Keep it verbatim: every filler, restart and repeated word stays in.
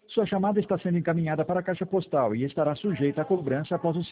Sua chamada está sendo encaminhada para a caixa postal e estará sujeita a cobrança após o